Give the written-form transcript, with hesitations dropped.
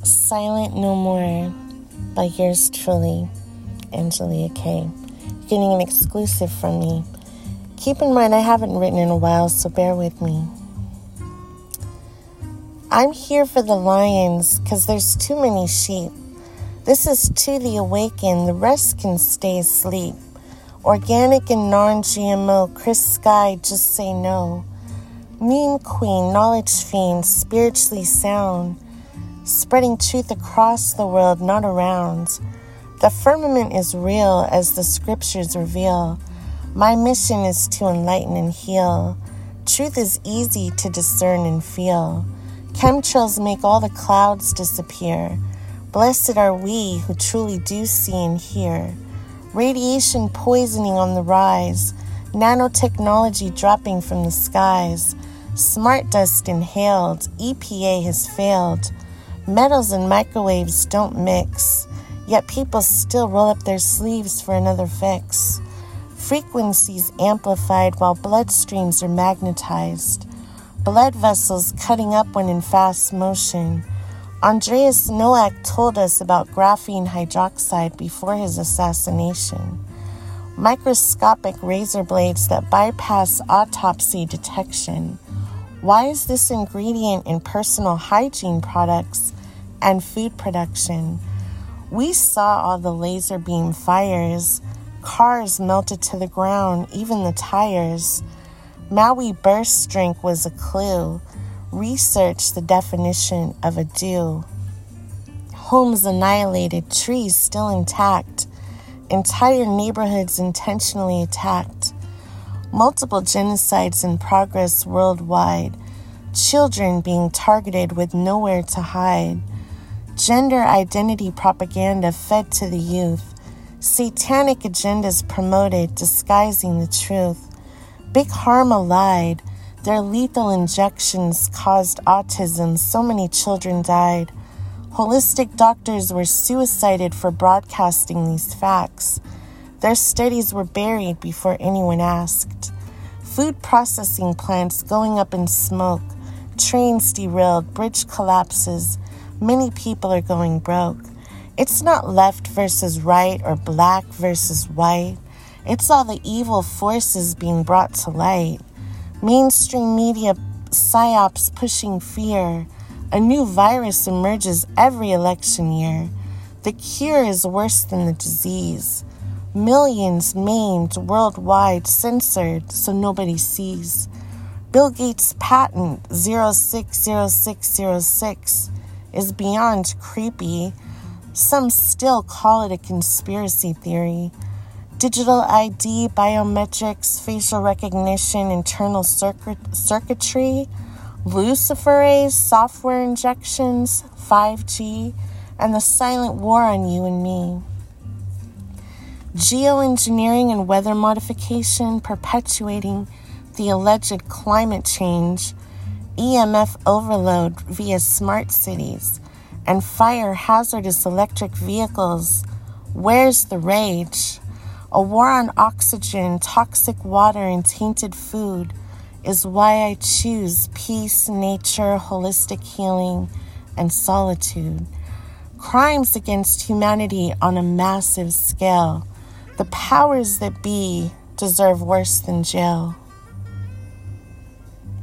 Silent No More by yours truly, Angelia K. Getting an exclusive from me. Keep in mind I haven't written in a while, so bear with me. I'm here for the lions, 'cause there's too many sheep. This is to the awakened, the rest can stay asleep. Organic and non-GMO, Chris Sky, just say no. Meme queen, knowledge fiend, spiritually sound. Spreading truth across the world, not around. The firmament is real as the scriptures reveal. My mission is to enlighten and heal. Truth is easy to discern and feel. Chemtrails make all the clouds disappear. Blessed are we who truly do see and hear. Radiation poisoning on the rise. Nanotechnology dropping from the skies. Smart dust inhaled. EPA has failed. Metals and microwaves don't mix, yet people still roll up their sleeves for another fix. Frequencies amplified while bloodstreams are magnetized. Blood vessels cutting up when in fast motion. Andreas Nowak told us about graphene hydroxide before his assassination. Microscopic razor blades that bypass autopsy detection. Why is this ingredient in personal hygiene products and food production? We saw all the laser beam fires. Cars melted to the ground, even the tires. Maui burst drink was a clue. Research the definition of a dew. Homes annihilated, trees still intact. Entire neighborhoods intentionally attacked. Multiple genocides in progress worldwide. Children being targeted with nowhere to hide. Gender identity propaganda fed to the youth. Satanic agendas promoted, disguising the truth. Big Pharma lied. Their lethal injections caused autism. So many children died. Holistic doctors were suicided for broadcasting these facts. Their studies were buried before anyone asked. Food processing plants going up in smoke. Trains derailed, bridge collapses. Many people are going broke. It's not left versus right or black versus white. It's all the evil forces being brought to light. Mainstream media psyops pushing fear. A new virus emerges every election year. The cure is worse than the disease. Millions maimed worldwide, censored so nobody sees. Bill Gates' patent 060606 is beyond creepy. Some still call it a conspiracy theory. Digital ID, biometrics, facial recognition, internal circuitry, luciferase, software injections, 5G, and the silent war on you and me. Geoengineering and weather modification perpetuating the alleged climate change, EMF overload via smart cities, and fire hazardous electric vehicles. Where's the rage? A war on oxygen, toxic water, and tainted food is why I choose peace, nature, holistic healing, and solitude. Crimes against humanity on a massive scale. The powers that be deserve worse than jail.